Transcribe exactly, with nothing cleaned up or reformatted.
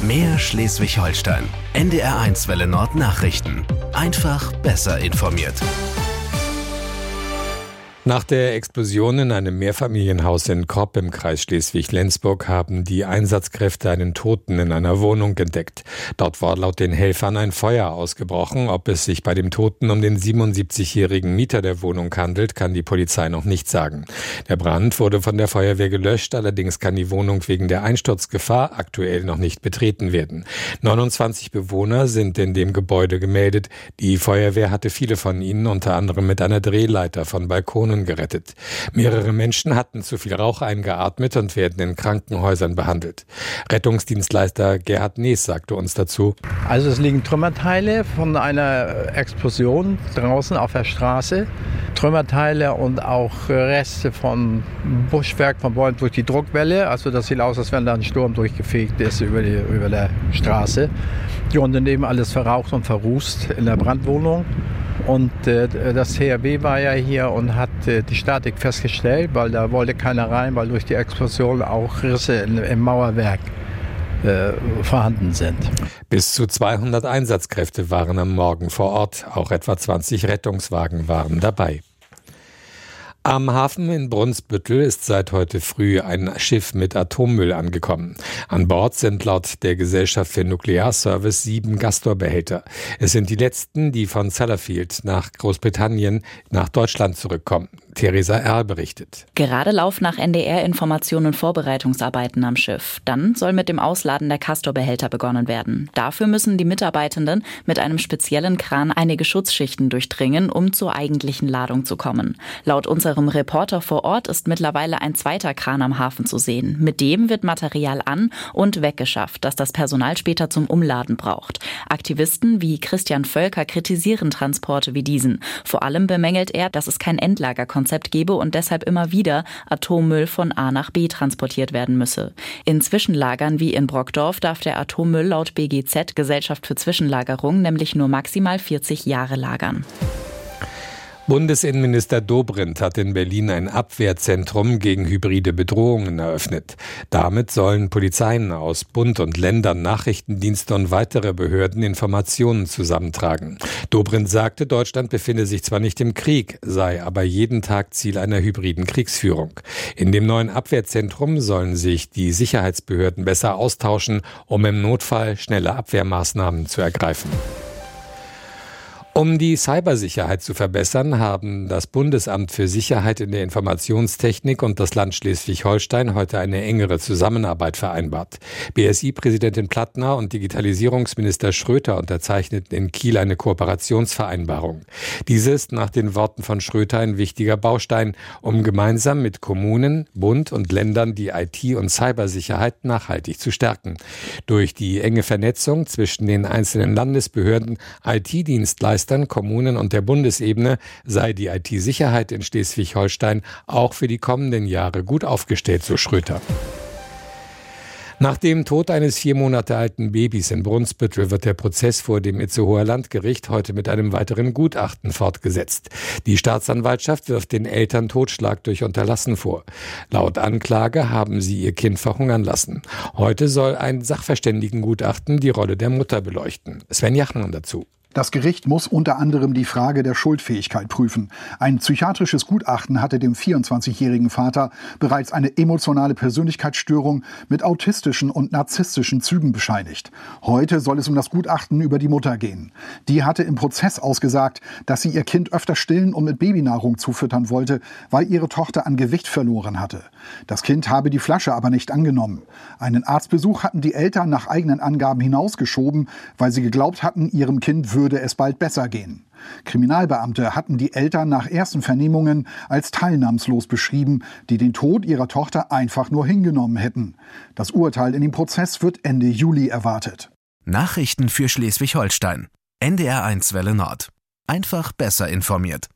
Mehr Schleswig-Holstein. N D R eins Welle Nord Nachrichten. Einfach besser informiert. Nach der Explosion in einem Mehrfamilienhaus in Kropp im Kreis Schleswig-Flensburg haben die Einsatzkräfte einen Toten in einer Wohnung entdeckt. Dort war laut den Helfern ein Feuer ausgebrochen. Ob es sich bei dem Toten um den siebenundsiebzigjährigen Mieter der Wohnung handelt, kann die Polizei noch nicht sagen. Der Brand wurde von der Feuerwehr gelöscht, allerdings kann die Wohnung wegen der Einsturzgefahr aktuell noch nicht betreten werden. neunundzwanzig Bewohner sind in dem Gebäude gemeldet. Die Feuerwehr hatte viele von ihnen unter anderem mit einer Drehleiter von Balkonen gerettet. Mehrere Menschen hatten zu viel Rauch eingeatmet und werden in Krankenhäusern behandelt. Rettungsdienstleister Gerhard Nees sagte uns dazu: Also es liegen Trümmerteile von einer Explosion draußen auf der Straße. Trümmerteile und auch Reste von Buschwerk, von Bäumen durch die Druckwelle. Also das sieht aus, als wenn da ein Sturm durchgefegt ist über, die, über der Straße. Ja, und daneben alles verraucht und verrußt in der Brandwohnung. Und äh, das T H W war ja hier und hat äh, die Statik festgestellt, weil da wollte keiner rein, weil durch die Explosion auch Risse in, im Mauerwerk äh, vorhanden sind. Bis zu zweihundert Einsatzkräfte waren am Morgen vor Ort. Auch etwa zwanzig Rettungswagen waren dabei. Am Hafen in Brunsbüttel ist seit heute früh ein Schiff mit Atommüll angekommen. An Bord sind laut der Gesellschaft für Nuklearservice sieben Gastor-Behälter. Es sind die letzten, die von Sellafield nach Großbritannien nach Deutschland zurückkommen. Theresa Erl berichtet. Gerade laufen nach N D R-Informationen Vorbereitungsarbeiten am Schiff. Dann soll mit dem Ausladen der Castor-Behälter begonnen werden. Dafür müssen die Mitarbeitenden mit einem speziellen Kran einige Schutzschichten durchdringen, um zur eigentlichen Ladung zu kommen. Laut unserem Reporter vor Ort ist mittlerweile ein zweiter Kran am Hafen zu sehen. Mit dem wird Material an- und weggeschafft, das das Personal später zum Umladen braucht. Aktivisten wie Christian Völker kritisieren Transporte wie diesen. Vor allem bemängelt er, dass es kein Endlagerkonzept gebe und deshalb immer wieder Atommüll von A nach B transportiert werden müsse. In Zwischenlagern wie in Brockdorf darf der Atommüll laut B G Z, Gesellschaft für Zwischenlagerung, nämlich nur maximal vierzig Jahre lagern. Bundesinnenminister Dobrindt hat in Berlin ein Abwehrzentrum gegen hybride Bedrohungen eröffnet. Damit sollen Polizeien aus Bund und Ländern, Nachrichtendienste und weitere Behörden Informationen zusammentragen. Dobrindt sagte, Deutschland befinde sich zwar nicht im Krieg, sei aber jeden Tag Ziel einer hybriden Kriegsführung. In dem neuen Abwehrzentrum sollen sich die Sicherheitsbehörden besser austauschen, um im Notfall schnelle Abwehrmaßnahmen zu ergreifen. Um die Cybersicherheit zu verbessern, haben das Bundesamt für Sicherheit in der Informationstechnik und das Land Schleswig-Holstein heute eine engere Zusammenarbeit vereinbart. B S I-Präsidentin Plattner und Digitalisierungsminister Schröter unterzeichneten in Kiel eine Kooperationsvereinbarung. Diese ist nach den Worten von Schröter ein wichtiger Baustein, um gemeinsam mit Kommunen, Bund und Ländern die I T- und Cybersicherheit nachhaltig zu stärken. Durch die enge Vernetzung zwischen den einzelnen Landesbehörden, I T-Dienstleistern, Kommunen und der Bundesebene sei die I T-Sicherheit in Schleswig-Holstein auch für die kommenden Jahre gut aufgestellt, so Schröter. Nach dem Tod eines vier Monate alten Babys in Brunsbüttel wird der Prozess vor dem Itzehoer Landgericht heute mit einem weiteren Gutachten fortgesetzt. Die Staatsanwaltschaft wirft den Eltern Totschlag durch Unterlassen vor. Laut Anklage haben sie ihr Kind verhungern lassen. Heute soll ein Sachverständigengutachten die Rolle der Mutter beleuchten. Sven Jachmann dazu. Das Gericht muss unter anderem die Frage der Schuldfähigkeit prüfen. Ein psychiatrisches Gutachten hatte dem vierundzwanzigjährigen Vater bereits eine emotionale Persönlichkeitsstörung mit autistischen und narzisstischen Zügen bescheinigt. Heute soll es um das Gutachten über die Mutter gehen. Die hatte im Prozess ausgesagt, dass sie ihr Kind öfter stillen und mit Babynahrung zufüttern wollte, weil ihre Tochter an Gewicht verloren hatte. Das Kind habe die Flasche aber nicht angenommen. Einen Arztbesuch hatten die Eltern nach eigenen Angaben hinausgeschoben, weil sie geglaubt hatten, ihrem Kind würde würde es bald besser gehen. Kriminalbeamte hatten die Eltern nach ersten Vernehmungen als teilnahmslos beschrieben, die den Tod ihrer Tochter einfach nur hingenommen hätten. Das Urteil in dem Prozess wird Ende Juli erwartet. Nachrichten für Schleswig-Holstein. N D R eins Welle Nord. Einfach besser informiert.